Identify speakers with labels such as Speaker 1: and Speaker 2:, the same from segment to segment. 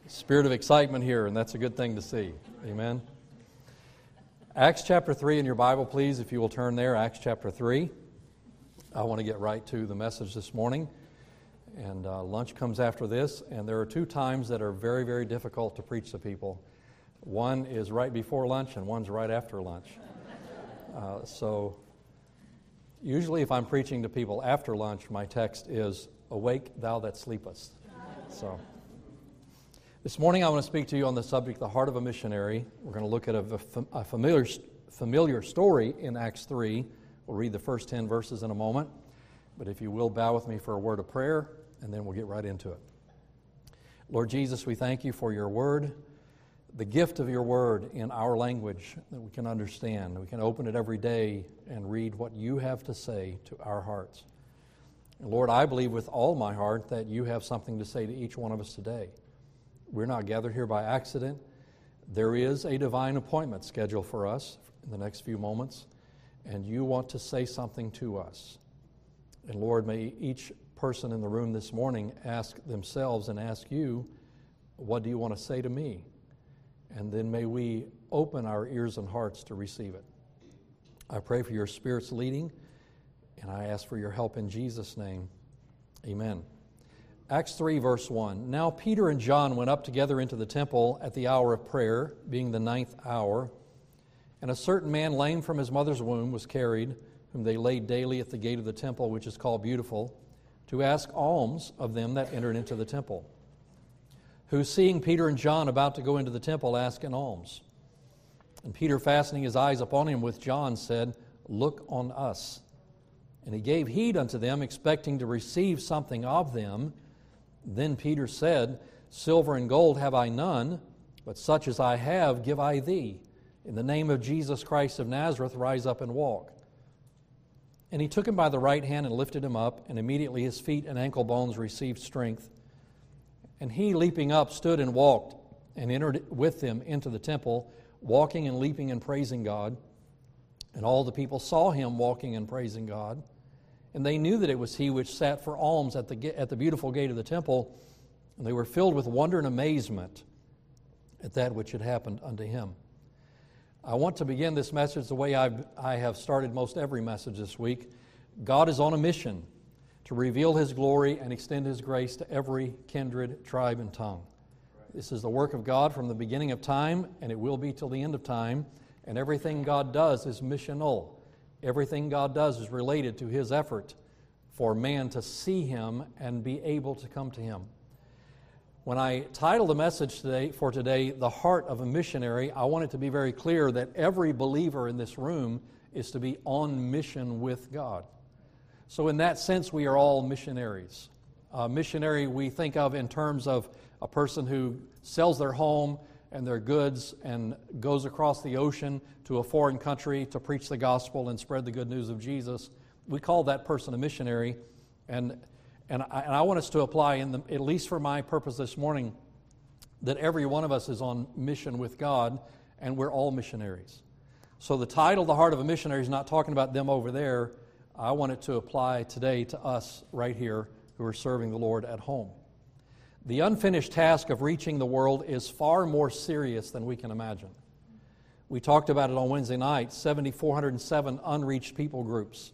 Speaker 1: Spirit of excitement here, and that's a good thing to see. Amen. Acts chapter 3 in your Bible, please, if you will turn there. Acts chapter 3. I want to get right to the message this morning. And lunch comes after this, and there are two times that are very, very difficult to preach to people. One is right before lunch, and one's right after lunch. So usually if I'm preaching to people after lunch, my text is, "Awake, thou that sleepest." So this morning I want to speak to you on the subject, the heart of a missionary. We're going to look at a familiar story in Acts 3. We'll read the first 10 verses in a moment. But if you will, bow with me for a word of prayer, and then we'll get right into it. Lord Jesus, we thank you for your word, the gift of your word in our language that we can understand. We can open it every day and read what you have to say to our hearts. And Lord, I believe with all my heart that you have something to say to each one of us today. We're not gathered here by accident. There is a divine appointment scheduled for us in the next few moments, and you want to say something to us. And Lord, may each person in the room this morning ask themselves and ask you, what do you want to say to me? And then may we open our ears and hearts to receive it. I pray for your Spirit's leading, and I ask for your help in Jesus' name. Amen. Acts 3, verse 1. Now Peter and John went up together into the temple at the hour of prayer, being the 9th hour. And a certain man, lame from his mother's womb, was carried, whom they laid daily at the gate of the temple, which is called Beautiful, to ask alms of them that entered into the temple. Who, seeing Peter and John about to go into the temple, asked an alms. And Peter, fastening his eyes upon him with John, said, "Look on us." And he gave heed unto them, expecting to receive something of them. Then Peter said, "Silver and gold have I none, but such as I have give I thee. In the name of Jesus Christ of Nazareth, rise up and walk." And he took him by the right hand and lifted him up, and immediately his feet and ankle bones received strength. And he, leaping up, stood and walked, and entered with them into the temple, walking and leaping and praising God. And all the people saw him walking and praising God. And they knew that it was he which sat for alms at the beautiful gate of the temple, and they were filled with wonder and amazement at that which had happened unto him. I want to begin this message the way I have started most every message this week. God is on a mission to reveal his glory and extend his grace to every kindred, tribe, and tongue. This is the work of God from the beginning of time, and it will be till the end of time. And everything God does is missional. Everything God does is related to his effort for man to see him and be able to come to him. When I title the message today, "The Heart of a Missionary," I want it to be very clear that every believer in this room is to be on mission with God. So in that sense, we are all missionaries. A missionary we think of in terms of a person who sells their home and their goods and goes across the ocean to a foreign country to preach the gospel and spread the good news of Jesus. We call that person a missionary. And I want us to apply, at least for my purpose this morning, that every one of us is on mission with God, and we're all missionaries. So the title, "The Heart of a Missionary," is not talking about them over there. I want it to apply today to us right here who are serving the Lord at home. The unfinished task of reaching the world is far more serious than we can imagine. We talked about it on Wednesday night, 7,407 unreached people groups,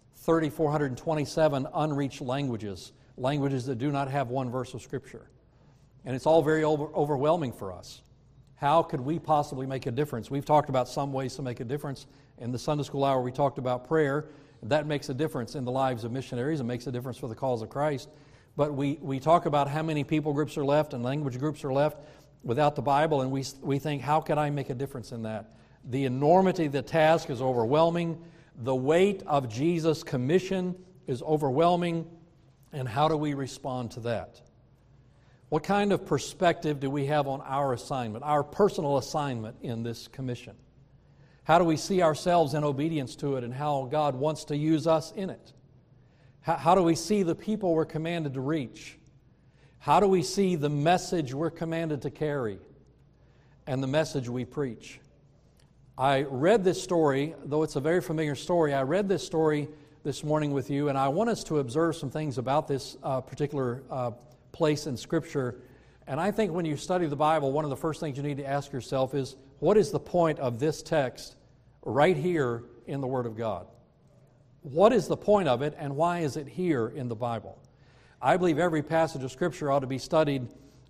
Speaker 1: 3,427 unreached languages that do not have one verse of Scripture. And it's all very overwhelming for us. How could we possibly make a difference? We've talked about some ways to make a difference. In the Sunday school hour, we talked about prayer. That makes a difference in the lives of missionaries. It makes a difference for the cause of Christ. But we talk about how many people groups are left and language groups are left without the Bible, and we think, how can I make a difference in that? The enormity of the task is overwhelming. The weight of Jesus' commission is overwhelming. And how do we respond to that? What kind of perspective do we have on our assignment, our personal assignment in this commission? How do we see ourselves in obedience to it and how God wants to use us in it? How do we see the people we're commanded to reach? How do we see the message we're commanded to carry and the message we preach? I read this story, though it's a very familiar story. I read this story this morning with you, and I want us to observe some things about this particular place in Scripture And I think when you study the Bible, one of the first things you need to ask yourself is, what is the point of this text right here in the Word of God? What is the point of it, and why is it here in the Bible? I believe every passage of Scripture ought to be studied,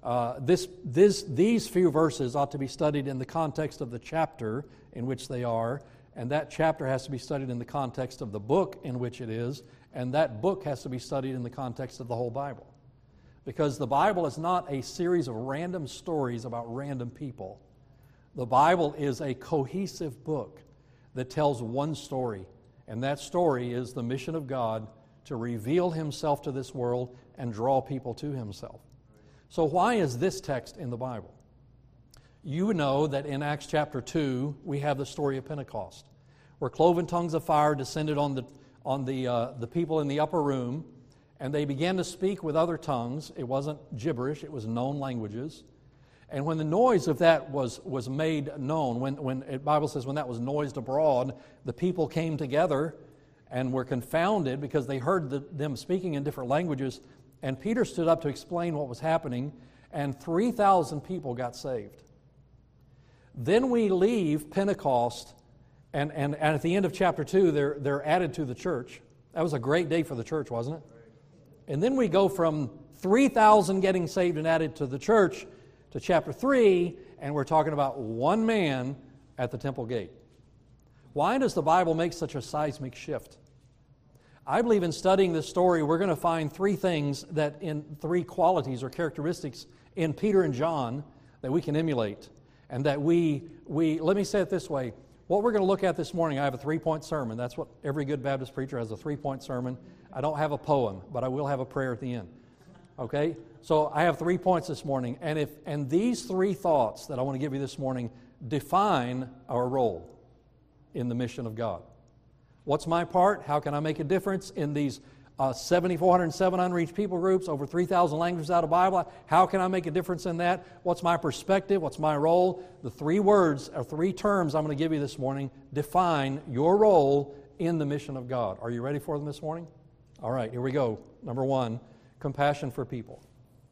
Speaker 1: these few verses ought to be studied in the context of the chapter in which they are, and that chapter has to be studied in the context of the book in which it is, and that book has to be studied in the context of the whole Bible. Because the Bible is not a series of random stories about random people. The Bible is a cohesive book that tells one story, and that story is the mission of God to reveal Himself to this world and draw people to Himself. So why is this text in the Bible? You know that in Acts chapter 2, we have the story of Pentecost, where cloven tongues of fire descended on the people in the upper room, and they began to speak with other tongues. It wasn't gibberish, it was known languages. And when the noise of that was made known, when the Bible says when that was noised abroad, the people came together and were confounded because they heard them speaking in different languages. And Peter stood up to explain what was happening, and 3,000 people got saved. Then we leave Pentecost, and at the end of chapter 2, they're added to the church. That was a great day for the church, wasn't it? And then we go from 3,000 getting saved and added to the church to chapter 3, and we're talking about one man at the temple gate. Why does the Bible make such a seismic shift? I believe in studying this story, we're going to find three three qualities or characteristics in Peter and John that we can emulate, and that we let me say it this way. What we're going to look at this morning, I have a 3-point sermon. That's what every good Baptist preacher has, a 3-point sermon. I don't have a poem, but I will have a prayer at the end. Okay? So I have 3 points this morning, and these three thoughts that I want to give you this morning define our role in the mission of God. What's my part? How can I make a difference in these 7,407 unreached people groups, over 3,000 languages out of the Bible? How can I make a difference in that? What's my perspective? What's my role? The 3 words or 3 terms I'm going to give you this morning define your role in the mission of God. Are you ready for them this morning? All right, here we go. Number 1, compassion for people.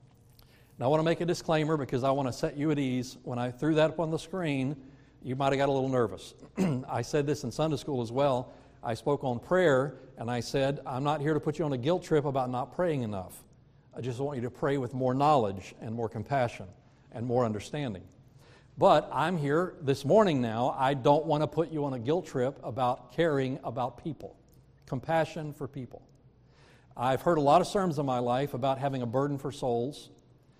Speaker 1: Now I want to make a disclaimer because I want to set you at ease. When I threw that up on the screen, you might have got a little nervous. I said this in Sunday school as well. I spoke on prayer, and I said, I'm not here to put you on a guilt trip about not praying enough. I just want you to pray with more knowledge and more compassion and more understanding. But I'm here this morning now. I don't want to put you on a guilt trip about caring about people, compassion for people. I've heard a lot of sermons in my life about having a burden for souls,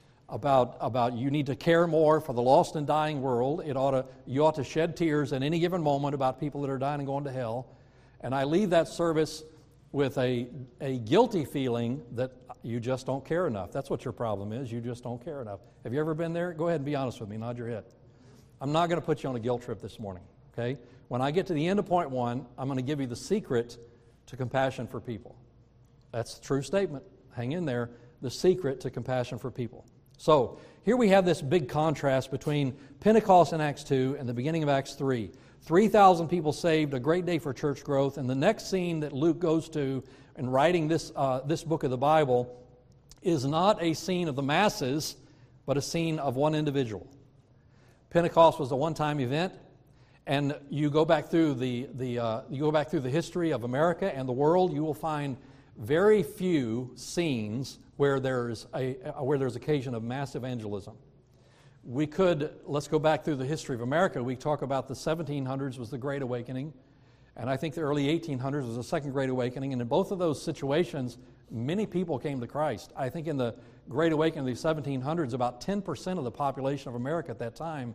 Speaker 1: about you need to care more for the lost and dying world. You ought to shed tears at any given moment about people that are dying and going to hell. And I leave that service with a guilty feeling that you just don't care enough. That's what your problem is. You just don't care enough. Have you ever been there? Go ahead and be honest with me. Nod your head. I'm not going to put you on a guilt trip this morning, okay? When I get to the end of point 1, I'm going to give you the secret to compassion for people. That's a true statement. Hang in there. The secret to compassion for people. So, here we have this big contrast between Pentecost in Acts 2 and the beginning of Acts 3. 3,000 people saved, a great day for church growth. And the next scene that Luke goes to in writing this book of the Bible is not a scene of the masses, but a scene of one individual. Pentecost was a one-time event, and you go back through the history of America and the world, you will find very few scenes where there's occasion of mass evangelism. Let's go back through the history of America. We talk about the 1700s was the Great Awakening, and I think the early 1800s was the Second Great Awakening, and in both of those situations, many people came to Christ. I think in the Great Awakening of the 1700s, about 10% of the population of America at that time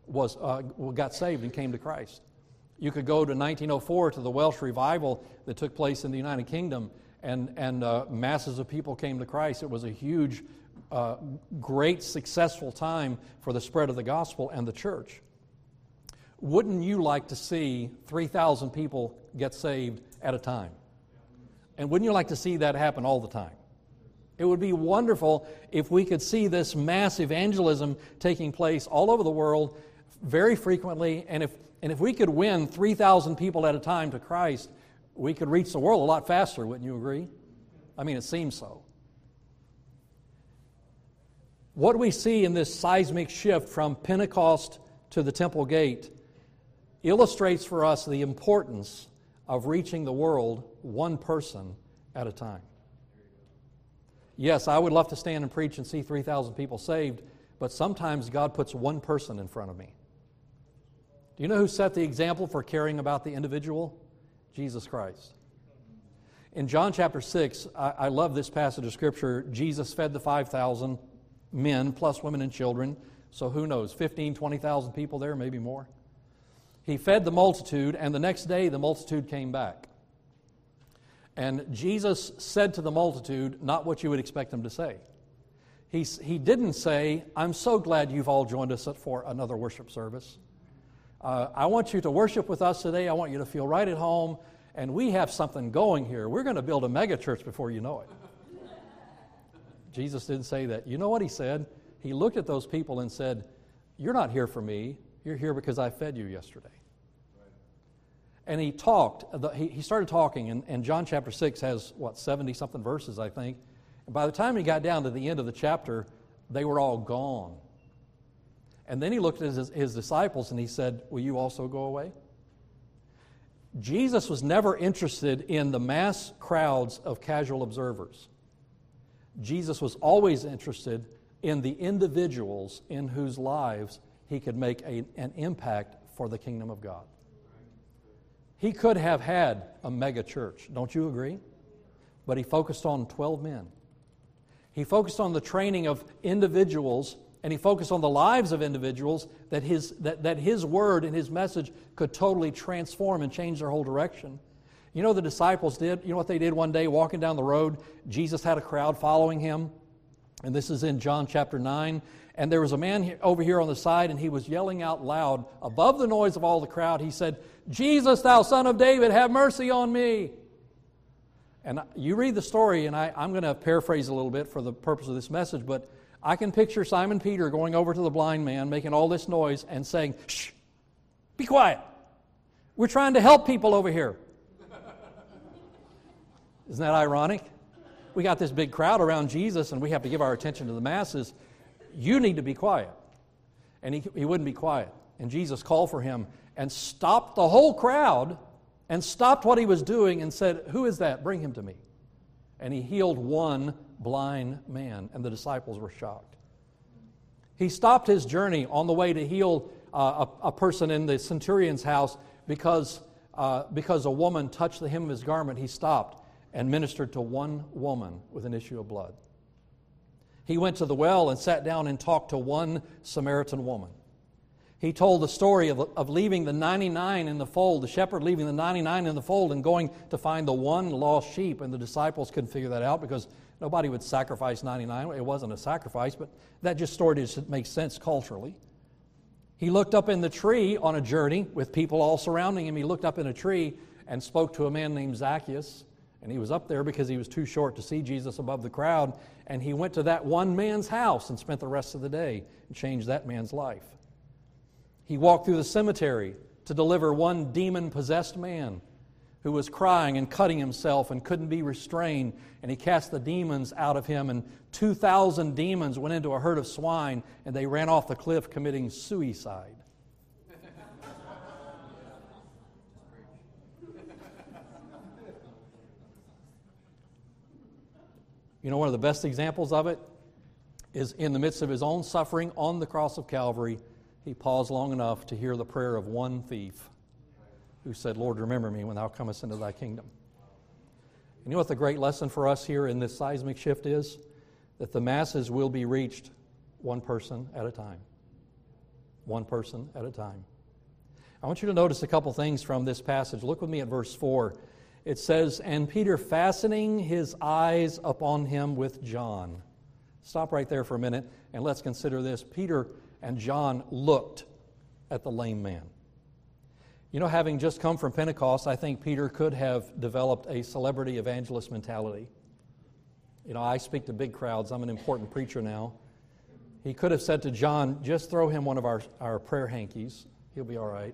Speaker 1: got saved and came to Christ. You could go to 1904 to the Welsh revival that took place in the United Kingdom, and masses of people came to Christ. It was a huge, great, successful time for the spread of the gospel and the church. Wouldn't you like to see 3,000 people get saved at a time? And wouldn't you like to see that happen all the time? It would be wonderful if we could see this mass evangelism taking place all over the world very frequently, and if we could win 3,000 people at a time to Christ, we could reach the world a lot faster, wouldn't you agree? I mean, it seems so. What we see in this seismic shift from Pentecost to the temple gate illustrates for us the importance of reaching the world one person at a time. Yes, I would love to stand and preach and see 3,000 people saved, but sometimes God puts one person in front of me. Do you know who set the example for caring about the individual? Jesus Christ. In John chapter 6, I love this passage of Scripture. Jesus fed the 5,000 men, plus women and children. So who knows, 15,000, 20,000 people there, maybe more. He fed the multitude, and the next day the multitude came back. And Jesus said to the multitude not what you would expect him to say. He didn't say, I'm so glad you've all joined us for another worship service. I want you to worship with us today. I want you to feel right at home. And we have something going here. We're going to build a mega church before you know it. Jesus didn't say that. You know what he said? He looked at those people and said, you're not here for me. You're here because I fed you yesterday. And he talked. He started talking, and John chapter 6 has, 70-something verses, I think. And by the time he got down to the end of the chapter, they were all gone. And then he looked at his disciples and he said, will you also go away? Jesus was never interested in the mass crowds of casual observers. Jesus was always interested in the individuals in whose lives he could make an impact for the kingdom of God. He could have had a mega church, don't you agree? But he focused on 12 men. He focused on the training of individuals, and he focused on the lives of individuals that his word and his message could totally transform and change their whole direction. You know the disciples did? You know what they did one day walking down the road? Jesus had a crowd following him. And this is in John chapter 9. And there was a man over here on the side, and he was yelling out loud above the noise of all the crowd. He said, Jesus, thou son of David, have mercy on me. And you read the story, and I'm going to paraphrase a little bit for the purpose of this message, but I can picture Simon Peter going over to the blind man, making all this noise and saying, shh, be quiet. We're trying to help people over here. Isn't that ironic? We got this big crowd around Jesus, and we have to give our attention to the masses. You need to be quiet. And he wouldn't be quiet. And Jesus called for him and stopped the whole crowd and stopped what he was doing and said, who is that? Bring him to me. And he healed one blind man, and the disciples were shocked. He stopped his journey on the way to heal a person in the centurion's house because a woman touched the hem of his garment. He stopped and ministered to one woman with an issue of blood. He went to the well and sat down and talked to one Samaritan woman. He told the story of leaving the 99 in the fold, the shepherd leaving the 99 in the fold and going to find the one lost sheep, and the disciples couldn't figure that out because nobody would sacrifice 99. It wasn't a sacrifice, but that just story just makes sense culturally. He looked up in the tree on a journey with people all surrounding him. He looked up in a tree and spoke to a man named Zacchaeus. And he was up there because he was too short to see Jesus above the crowd. And he went to that one man's house and spent the rest of the day and changed that man's life. He walked through the cemetery to deliver one demon-possessed man who was crying and cutting himself and couldn't be restrained. And he cast the demons out of him, and 2,000 demons went into a herd of swine, and they ran off the cliff committing suicide. You know, one of the best examples of it is in the midst of his own suffering on the cross of Calvary, he paused long enough to hear the prayer of one thief who said, Lord, remember me when thou comest into thy kingdom. And you know what the great lesson for us here in this seismic shift is? That the masses will be reached one person at a time. One person at a time. I want you to notice a couple things from this passage. Look with me at verse 4. It says, and Peter fastening his eyes upon him with John. Stop right there for a minute and let's consider this. Peter and John looked at the lame man. You know, having just come from Pentecost, I think Peter could have developed a celebrity evangelist mentality. You know, I speak to big crowds. I'm an important preacher now. He could have said to John, just throw him one of our prayer hankies. He'll be all right.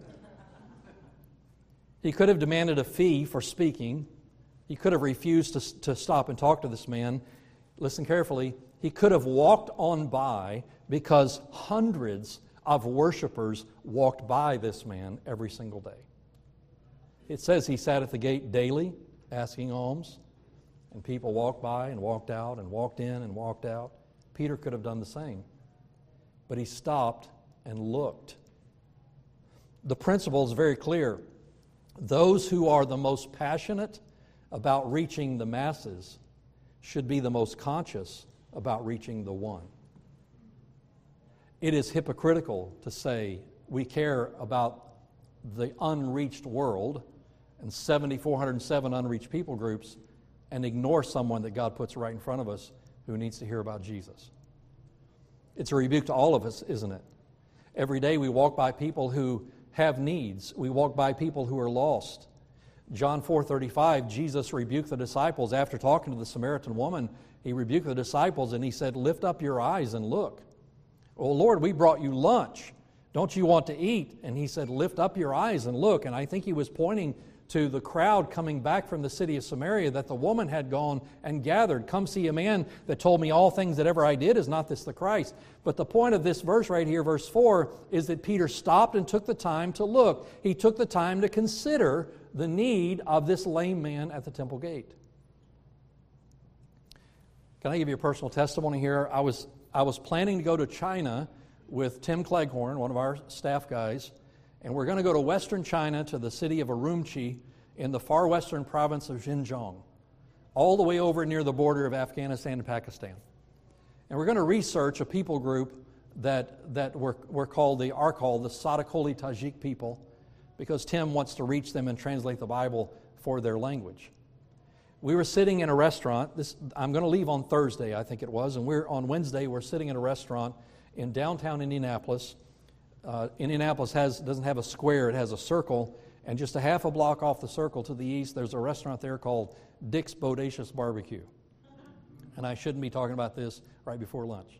Speaker 1: He could have demanded a fee for speaking. He could have refused to stop and talk to this man. Listen carefully. He could have walked on by because hundreds of worshipers walked by this man every single day. It says he sat at the gate daily asking alms, and people walked by and walked out and walked in and walked out. Peter could have done the same, but he stopped and looked. The principle is very clear. Those who are the most passionate about reaching the masses should be the most conscious about reaching the one. It is hypocritical to say we care about the unreached world and 7,407 unreached people groups and ignore someone that God puts right in front of us who needs to hear about Jesus. It's a rebuke to all of us, isn't it? Every day we walk by people who have needs. We walk by people who are lost. John 4:35, Jesus rebuked the disciples after talking to the Samaritan woman. He rebuked the disciples and he said, "Lift up your eyes and look." "Oh Lord, we brought you lunch. Don't you want to eat?" And he said, "Lift up your eyes and look." And I think he was pointing to the crowd coming back from the city of Samaria, that the woman had gone and gathered. "Come see a man that told me all things that ever I did. Is not this the Christ?" But the point of this verse right here, verse 4, is that Peter stopped and took the time to look. He took the time to consider the need of this lame man at the temple gate. Can I give you a personal testimony here? I was planning to go to China with Tim Cleghorn, one of our staff guys, and we're going to go to western China to the city of Urumqi in the far western province of Xinjiang, all the way over near the border of Afghanistan and Pakistan. And we're going to research a people group that are called the Sadakoli Tajik people, because Tim wants to reach them and translate the Bible for their language. We were sitting in a restaurant. I'm going to leave on Thursday, I think it was, and on Wednesday we're sitting in a restaurant in downtown Indianapolis. Indianapolis doesn't have a square, it has a circle, and just a half a block off the circle to the east, there's a restaurant there called Dick's Bodacious Barbecue. And I shouldn't be talking about this right before lunch.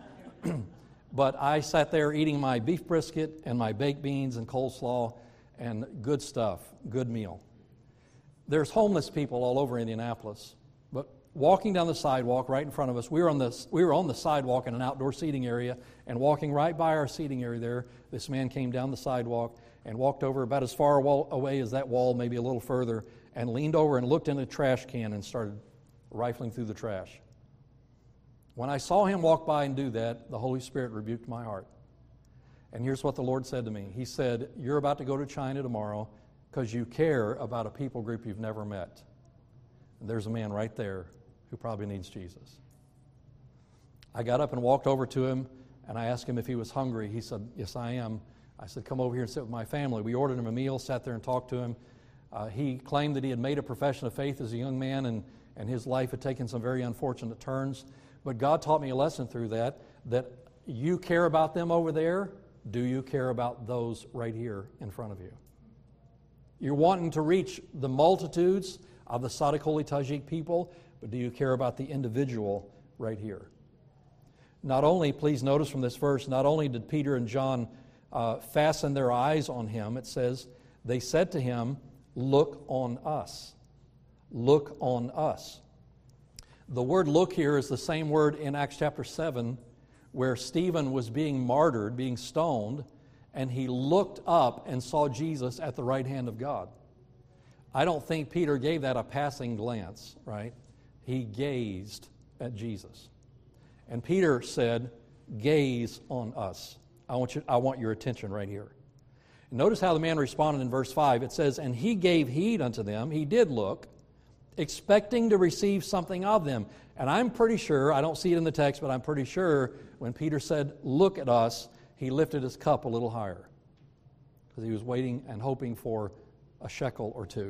Speaker 1: But I sat there eating my beef brisket and my baked beans and coleslaw and good stuff, good meal. There's homeless people all over Indianapolis, but walking down the sidewalk right in front of us, we were on the sidewalk in an outdoor seating area, and walking right by our seating area there, this man came down the sidewalk and walked over about as far away as that wall, maybe a little further, and leaned over and looked in the trash can and started rifling through the trash. When I saw him walk by and do that, the Holy Spirit rebuked my heart. And here's what the Lord said to me. He said, "You're about to go to China tomorrow because you care about a people group you've never met. And there's a man right there who probably needs Jesus." I got up and walked over to him, and I asked him if he was hungry. He said, "Yes, I am." I said, "Come over here and sit with my family." We ordered him a meal, sat there and talked to him. He claimed that he had made a profession of faith as a young man, and his life had taken some very unfortunate turns. But God taught me a lesson through that you care about them over there. Do you care about those right here in front of you? You're wanting to reach the multitudes of the Sadakoli Tajik people, but do you care about the individual right here? Not only, please notice from this verse, not only did Peter and John fasten their eyes on him, it says, they said to him, "Look on us. Look on us." The word "look" here is the same word in Acts chapter 7, where Stephen was being martyred, being stoned, and he looked up and saw Jesus at the right hand of God. I don't think Peter gave that a passing glance, right? He gazed at Jesus. And Peter said, "Gaze on us." I want your attention right here. And notice how the man responded in verse 5. It says, "And he gave heed unto them." He did look, expecting to receive something of them. And I'm pretty sure, I don't see it in the text, but I'm pretty sure when Peter said, "Look at us," he lifted his cup a little higher because he was waiting and hoping for a shekel or two.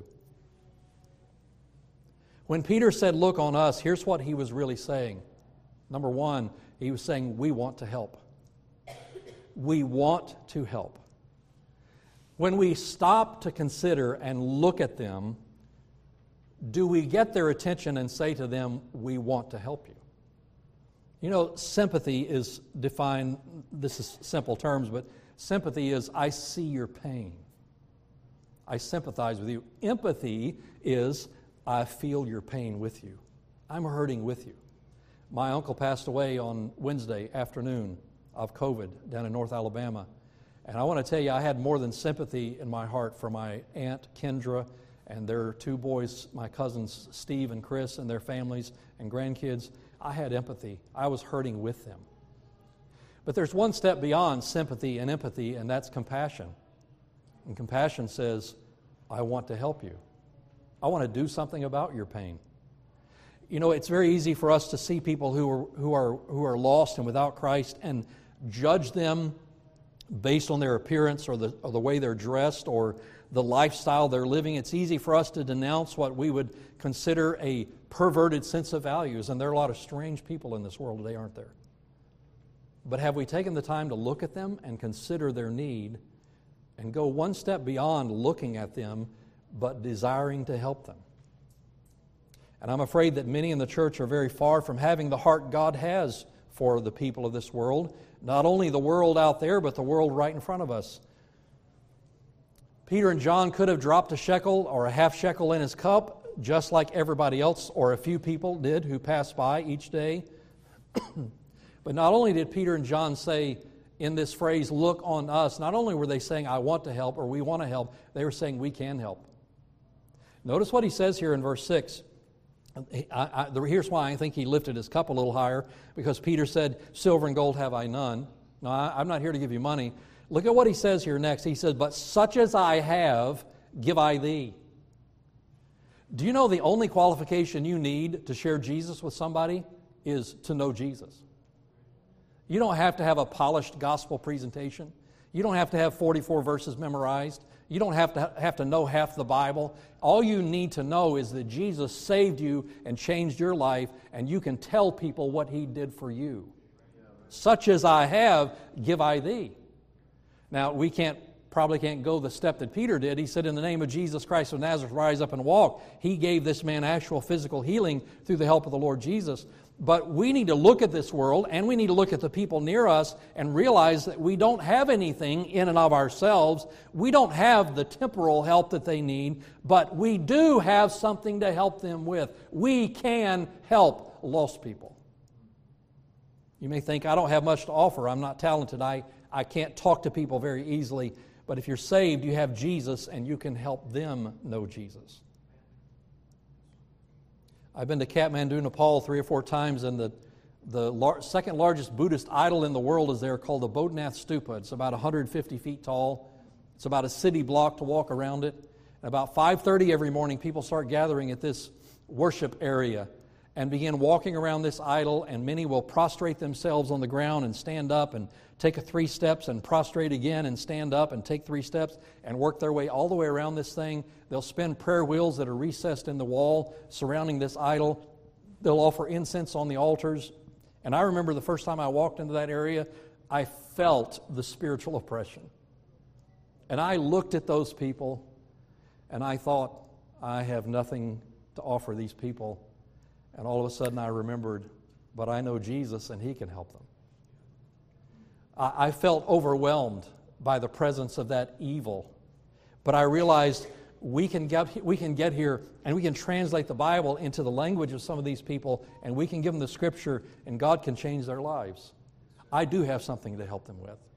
Speaker 1: When Peter said, "Look on us," here's what he was really saying. Number one, he was saying, we want to help. We want to help. When we stop to consider and look at them, do we get their attention and say to them, "We want to help you"? You know, sympathy is defined, this is simple terms, but sympathy is, I see your pain. I sympathize with you. Empathy is, I feel your pain with you. I'm hurting with you. My uncle passed away on Wednesday afternoon of COVID down in North Alabama. And I want to tell you, I had more than sympathy in my heart for my aunt, Kendra, and their two boys, my cousins, Steve and Chris, and their families and grandkids. I had empathy. I was hurting with them. But there's one step beyond sympathy and empathy, and that's compassion. And compassion says, I want to help you. I want to do something about your pain. You know, it's very easy for us to see people who are lost and without Christ and judge them based on their appearance or the way they're dressed or the lifestyle they're living. It's easy for us to denounce what we would consider a perverted sense of values, and there are a lot of strange people in this world today, aren't there? But have we taken the time to look at them and consider their need and go one step beyond looking at them but desiring to help them? And I'm afraid that many in the church are very far from having the heart God has for the people of this world. Not only the world out there, but the world right in front of us. Peter and John could have dropped a shekel or a half shekel in his cup, just like everybody else or a few people did who passed by each day. But not only did Peter and John say in this phrase, look on us, not only were they saying, I want to help or we want to help, they were saying, we can help. Notice what he says here in verse 6. Here's why I think he lifted his cup a little higher, because Peter said, silver and gold have I none. No, I'm not here to give you money. Look at what he says here next. He says, but such as I have, give I thee. Do you know the only qualification you need to share Jesus with somebody is to know Jesus? You don't have to have a polished gospel presentation. You don't have to have 44 verses memorized. You don't have to know half the Bible. All you need to know is that Jesus saved you and changed your life, and you can tell people what He did for you. Such as I have, give I thee. Now, we probably can't go the step that Peter did. He said, in the name of Jesus Christ of Nazareth, rise up and walk. He gave this man actual physical healing through the help of the Lord Jesus. But we need to look at this world, and we need to look at the people near us and realize that we don't have anything in and of ourselves. We don't have the temporal help that they need, but we do have something to help them with. We can help lost people. You may think, I don't have much to offer. I'm not talented. I can't talk to people very easily. But if you're saved, you have Jesus, and you can help them know Jesus. I've been to Kathmandu, Nepal 3 or 4 times, and the second largest Buddhist idol in the world is there, called the Bodhnath Stupa. It's about 150 feet tall. It's about a city block to walk around it. And about 5:30 every morning, people start gathering at this worship area and begin walking around this idol, and many will prostrate themselves on the ground and stand up and take 3 steps and prostrate again and stand up and take 3 steps and work their way all the way around this thing. They'll spin prayer wheels that are recessed in the wall surrounding this idol. They'll offer incense on the altars. And I remember the first time I walked into that area, I felt the spiritual oppression. And I looked at those people and I thought, I have nothing to offer these people. And all of a sudden I remembered, but I know Jesus and He can help them. I felt overwhelmed by the presence of that evil. But I realized we can get here and we can translate the Bible into the language of some of these people, and we can give them the Scripture, and God can change their lives. I do have something to help them with.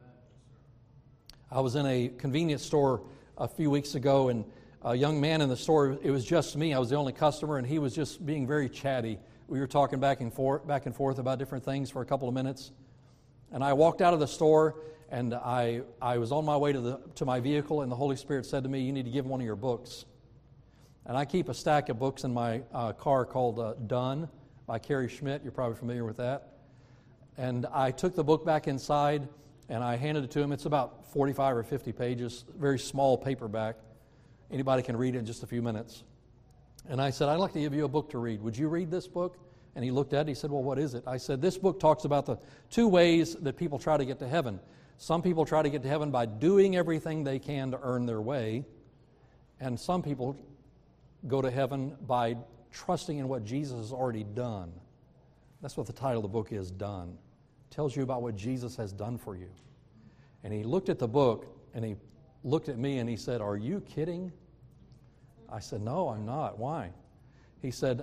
Speaker 1: I was in a convenience store a few weeks ago, and a young man in the store, it was just me, I was the only customer, and he was just being very chatty. We were talking back and forth about different things for a couple of minutes. And I walked out of the store, and I was on my way to my vehicle, and the Holy Spirit said to me, you need to give him one of your books. And I keep a stack of books in my car called Done by Carrie Schmidt. You're probably familiar with that. And I took the book back inside, and I handed it to him. It's about 45 or 50 pages, very small paperback. Anybody can read it in just a few minutes. And I said, I'd like to give you a book to read. Would you read this book? And he looked at it. He said, well, what is it? I said, this book talks about the 2 ways that people try to get to heaven. Some people try to get to heaven by doing everything they can to earn their way. And some people go to heaven by trusting in what Jesus has already done. That's what the title of the book is, Done. It tells you about what Jesus has done for you. And he looked at the book, and he looked at me, and he said, are you kidding? I said, no, I'm not. Why? He said,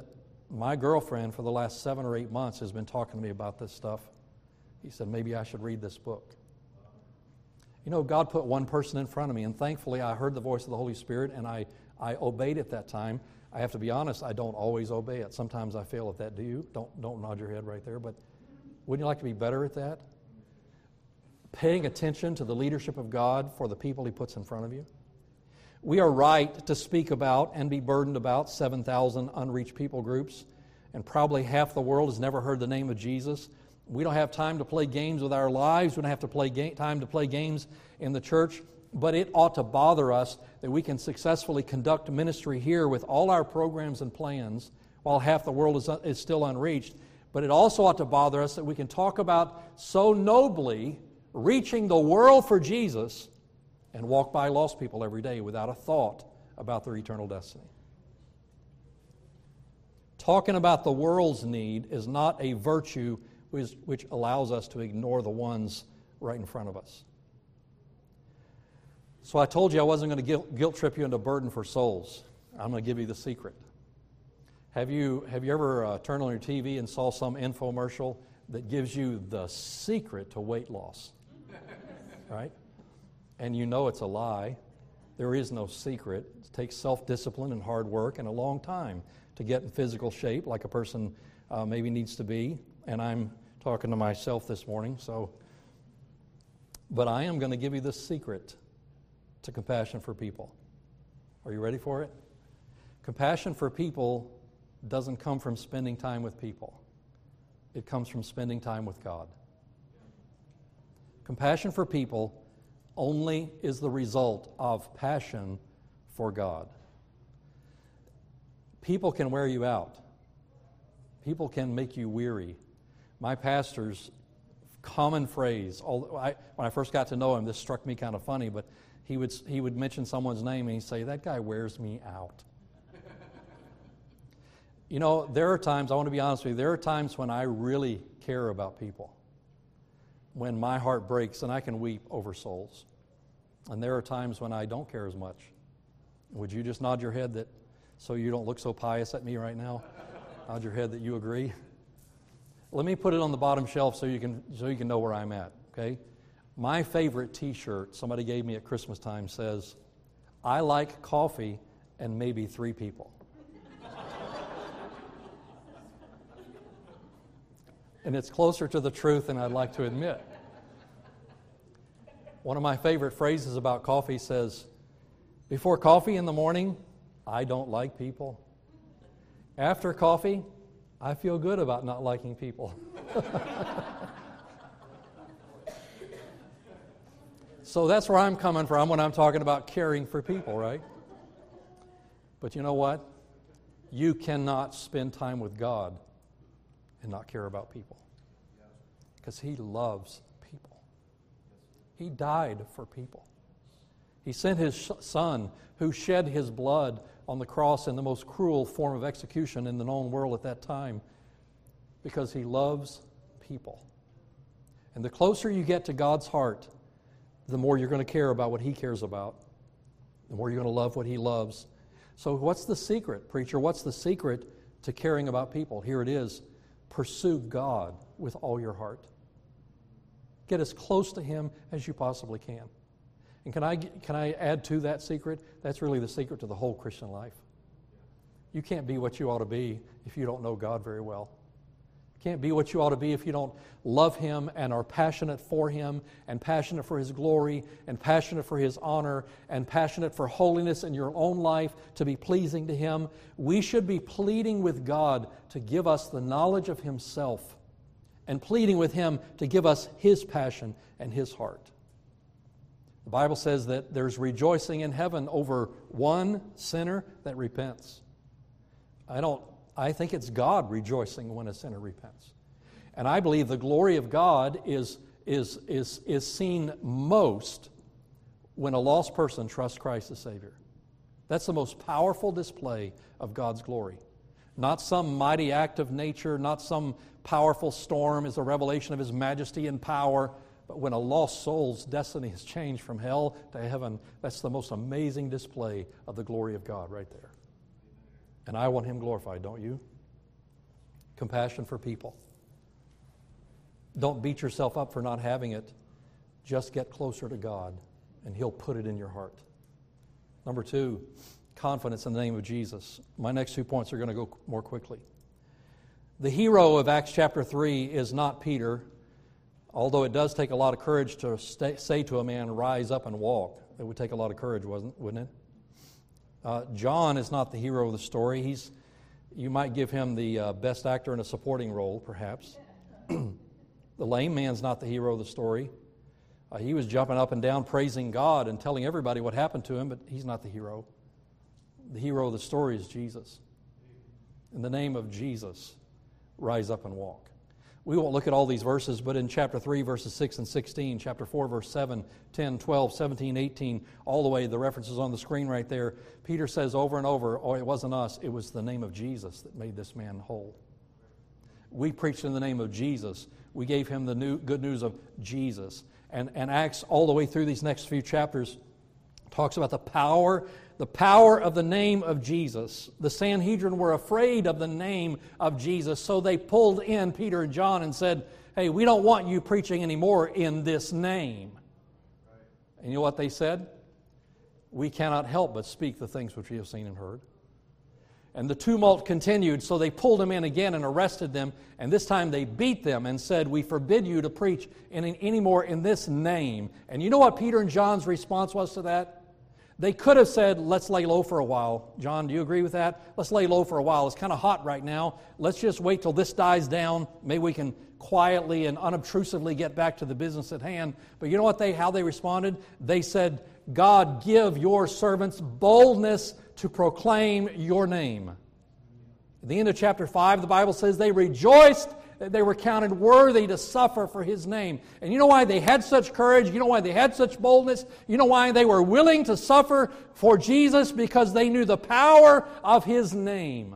Speaker 1: my girlfriend for the last 7 or 8 months has been talking to me about this stuff. He said, maybe I should read this book. You know, God put one person in front of me, and thankfully I heard the voice of the Holy Spirit, and I obeyed at that time. I have to be honest, I don't always obey it. Sometimes I fail at that. Do you? Don't nod your head right there, but wouldn't you like to be better at that? Paying attention to the leadership of God for the people He puts in front of you. We are right to speak about and be burdened about 7,000 unreached people groups, and probably half the world has never heard the name of Jesus. We don't have time to play games with our lives. We don't have to play time to play games in the church. But it ought to bother us that we can successfully conduct ministry here with all our programs and plans while half the world is still unreached. But it also ought to bother us that we can talk about so nobly reaching the world for Jesus and walk by lost people every day without a thought about their eternal destiny. Talking about the world's need is not a virtue which allows us to ignore the ones right in front of us. So I told you I wasn't going to guilt trip you into burden for souls. I'm going to give you the secret. Have you ever turned on your TV and saw some infomercial that gives you the secret to weight loss? Right? And you know it's a lie. There is no secret. It takes self-discipline and hard work and a long time to get in physical shape like a person maybe needs to be. And I'm talking to myself this morning. But I am going to give you the secret to compassion for people. Are you ready for it? Compassion for people doesn't come from spending time with people. It comes from spending time with God. Compassion for people only is the result of passion for God. People can wear you out. People can make you weary. My pastor's common phrase, when I first got to know him, this struck me kind of funny, but he would mention someone's name and he'd say, that guy wears me out. You know, there are times, I want to be honest with you, there are times when I really care about people, when my heart breaks and I can weep over souls. And there are times when I don't care as much. Would you just nod your head so you don't look so pious at me right now? Nod your head that you agree. Let me put it on the bottom shelf so you can know where I'm at, okay? My favorite T-shirt somebody gave me at Christmas time says, I like coffee and maybe 3 people. And it's closer to the truth than I'd like to admit. One of my favorite phrases about coffee says, before coffee in the morning, I don't like people. After coffee, I feel good about not liking people. So that's where I'm coming from when I'm talking about caring for people, right? But you know what? You cannot spend time with God and not care about people. Because He loves people. He died for people. He sent His Son, who shed His blood on the cross in the most cruel form of execution in the known world at that time, because He loves people. And the closer you get to God's heart, the more you're going to care about what He cares about, the more you're going to love what He loves. So what's the secret, preacher? What's the secret to caring about people? Here it is. Pursue God with all your heart. Get as close to Him as you possibly can. And can I add to that secret? That's really the secret to the whole Christian life. You can't be what you ought to be if you don't know God very well. You can't be what you ought to be if you don't love Him and are passionate for Him and passionate for His glory and passionate for His honor and passionate for holiness in your own life to be pleasing to Him. We should be pleading with God to give us the knowledge of Himself and pleading with Him to give us His passion and His heart. The Bible says that there's rejoicing in heaven over one sinner that repents. I think it's God rejoicing when a sinner repents. And I believe the glory of God is seen most when a lost person trusts Christ as Savior. That's the most powerful display of God's glory. Not some mighty act of nature, not some powerful storm is a revelation of His majesty and power, but when a lost soul's destiny is changed from hell to heaven, that's the most amazing display of the glory of God right there. And I want Him glorified, don't you? Compassion for people. Don't beat yourself up for not having it. Just get closer to God, and He'll put it in your heart. Number 2, confidence in the name of Jesus. My next 2 points are going to go more quickly. The hero of Acts chapter 3 is not Peter, although it does take a lot of courage to say to a man, rise up and walk. It would take a lot of courage, wouldn't it? John is not the hero of the story. You might give him the best actor in a supporting role, perhaps. The lame man's not the hero of the story. He was jumping up and down, praising God and telling everybody what happened to him, but he's not the hero. The hero of the story is Jesus. In the name of Jesus, rise up and walk. We won't look at all these verses, but in chapter 3, verses 6 and 16, chapter 4, verse 7, 10, 12, 17, 18, all the way, the references on the screen right there, Peter says over and over, oh, it wasn't us, it was the name of Jesus that made this man whole. We preached in the name of Jesus. We gave him the good news of Jesus. And Acts, all the way through these next few chapters, talks about the power of the name of Jesus. The Sanhedrin were afraid of the name of Jesus, so they pulled in Peter and John and said, hey, we don't want you preaching anymore in this name. And you know what they said? We cannot help but speak the things which we have seen and heard. And the tumult continued, so they pulled them in again and arrested them. And this time they beat them and said, we forbid you to preach anymore in this name. And you know what Peter and John's response was to that? They could have said, let's lay low for a while. John, do you agree with that? Let's lay low for a while. It's kind of hot right now. Let's just wait till this dies down. Maybe we can quietly and unobtrusively get back to the business at hand. But you know what how they responded? They said, God, give your servants boldness to proclaim your name. At the end of chapter 5, the Bible says they rejoiced that they were counted worthy to suffer for His name. And you know why they had such courage? You know why they had such boldness? You know why they were willing to suffer for Jesus? Because they knew the power of His name.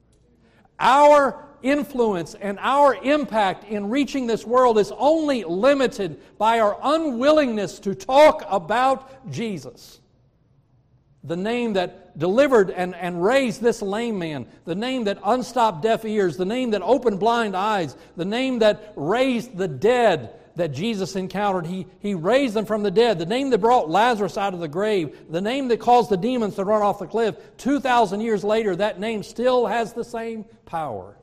Speaker 1: Our influence and our impact in reaching this world is only limited by our unwillingness to talk about Jesus. The name that delivered and raised this lame man, the name that unstopped deaf ears, the name that opened blind eyes, the name that raised the dead that Jesus encountered. He raised them from the dead. The name that brought Lazarus out of the grave, the name that caused the demons to run off the cliff. 2,000 years later, that name still has the same power.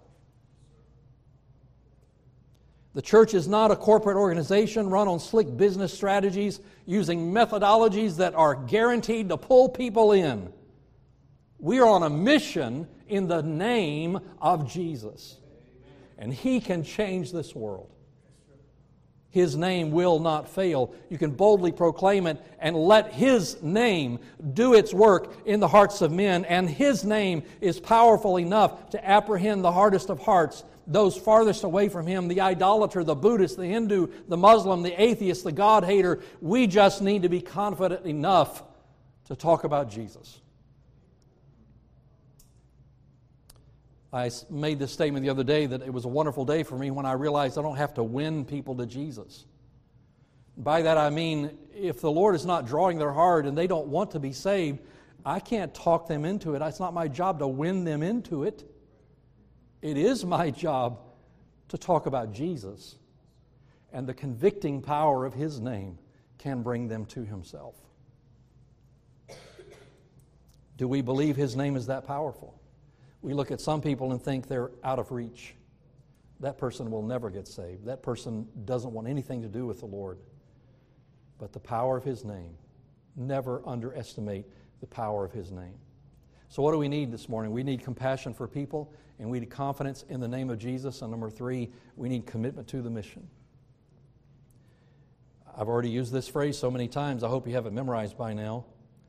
Speaker 1: The church is not a corporate organization run on slick business strategies using methodologies that are guaranteed to pull people in. We are on a mission in the name of Jesus. And He can change this world. His name will not fail. You can boldly proclaim it and let His name do its work in the hearts of men. And His name is powerful enough to apprehend the hardest of hearts, those farthest away from Him, the idolater, the Buddhist, the Hindu, the Muslim, the atheist, the God-hater. We just need to be confident enough to talk about Jesus. I made this statement the other day that it was a wonderful day for me when I realized I don't have to win people to Jesus. By that I mean, if the Lord is not drawing their heart and they don't want to be saved, I can't talk them into it. It's not my job to win them into it. It is my job to talk about Jesus, and the convicting power of His name can bring them to Himself. Do we believe His name is that powerful? We look at some people and think they're out of reach. That person will never get saved. That person doesn't want anything to do with the Lord. But the power of His name, never underestimate the power of His name. So what do we need this morning? We need compassion for people, and we need confidence in the name of Jesus. And number 3, we need commitment to the mission. I've already used this phrase so many times, I hope you have it memorized by now.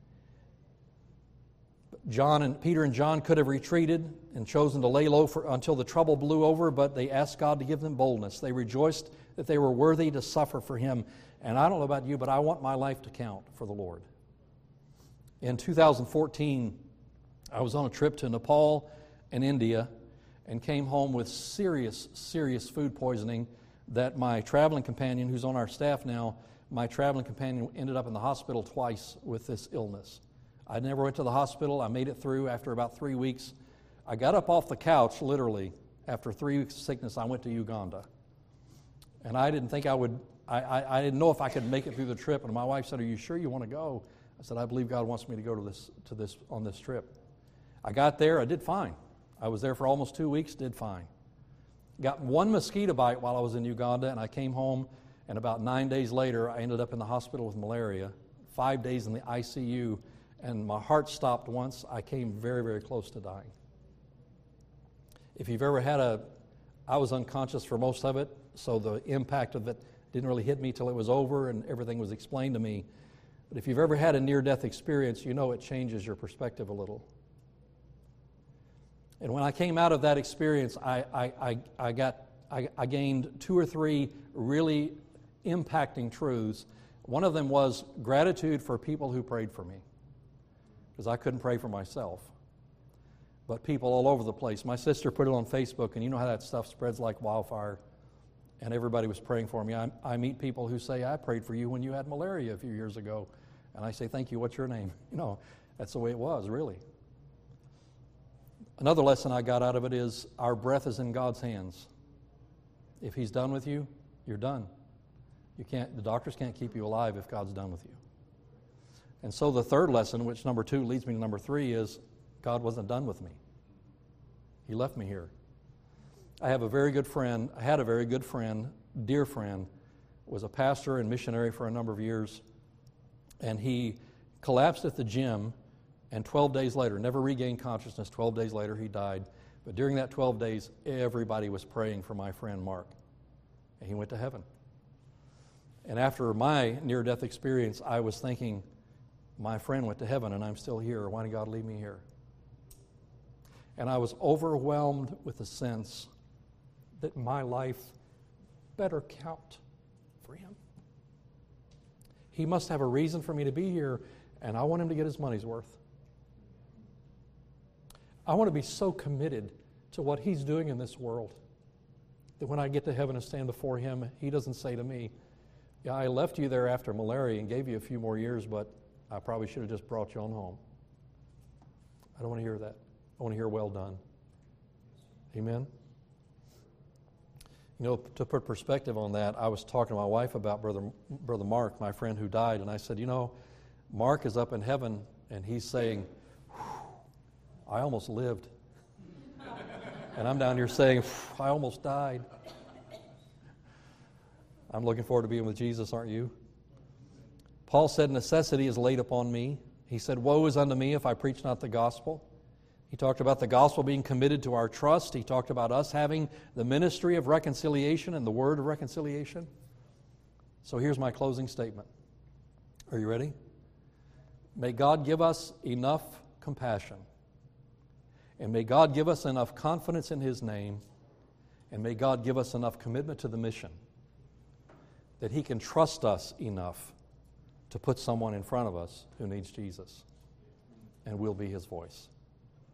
Speaker 1: Peter and John could have retreated and chosen to lay low until the trouble blew over, but they asked God to give them boldness. They rejoiced that they were worthy to suffer for Him. And I don't know about you, but I want my life to count for the Lord. In 2014, I was on a trip to Nepal and India and came home with serious food poisoning that my traveling companion, who's on our staff now, my traveling companion ended up in the hospital twice with this illness. I never went to the hospital. I made it through after about 3 weeks. I got up off the couch, literally, after 3 weeks of sickness, I went to Uganda. And I didn't think I would, I didn't know if I could make it through the trip. And my wife said, "Are you sure you want to go?" I said, "I believe God wants me to go on this trip." I got there, I did fine. I was there for almost 2 weeks, did fine. Got one mosquito bite while I was in Uganda, and I came home, and about 9 days later, I ended up in the hospital with malaria, 5 days in the ICU, and my heart stopped once. I came very, very close to dying. If you've ever had I was unconscious for most of it, so the impact of it didn't really hit me till it was over and everything was explained to me. But if you've ever had a near-death experience, you know it changes your perspective a little. And when I came out of that experience, I gained 2 or 3 really impacting truths. One of them was gratitude for people who prayed for me, because I couldn't pray for myself. But people all over the place. My sister put it on Facebook, and you know how that stuff spreads like wildfire, and everybody was praying for me. I meet people who say, "I prayed for you when you had malaria a few years ago." And I say, "Thank you, what's your name?" You know, that's the way it was, really. Another lesson I got out of it is our breath is in God's hands. If He's done with you, you're done. The doctors can't keep you alive if God's done with you. And so the third lesson, which number 2 leads me to number 3, is God wasn't done with me. He left me here. I had a very good friend, dear friend, was a pastor and missionary for a number of years, and he collapsed at the gym, and 12 days later, never regained consciousness, 12 days later he died. But during that 12 days, everybody was praying for my friend Mark, and he went to heaven. And after my near-death experience, I was thinking, my friend went to heaven and I'm still here. Why did God leave me here? And I was overwhelmed with the sense that my life better count for Him. He must have a reason for me to be here, and I want Him to get His money's worth. I want to be so committed to what He's doing in this world that when I get to heaven and stand before Him, He doesn't say to me, "Yeah, I left you there after malaria and gave you a few more years, but I probably should have just brought you on home." I don't want to hear that. I want to hear, "Well done." Amen? You know, to put perspective on that, I was talking to my wife about Brother Mark, my friend who died, and I said, "You know, Mark is up in heaven, and he's saying, 'I almost lived.' And I'm down here saying, 'I almost died.'" I'm looking forward to being with Jesus, aren't you? Paul said, "Necessity is laid upon me." He said, "Woe is unto me if I preach not the gospel." He talked about the gospel being committed to our trust. He talked about us having the ministry of reconciliation and the word of reconciliation. So here's my closing statement. Are you ready? May God give us enough compassion, and may God give us enough confidence in His name, and may God give us enough commitment to the mission that He can trust us enough to put someone in front of us who needs Jesus, and we'll be His voice.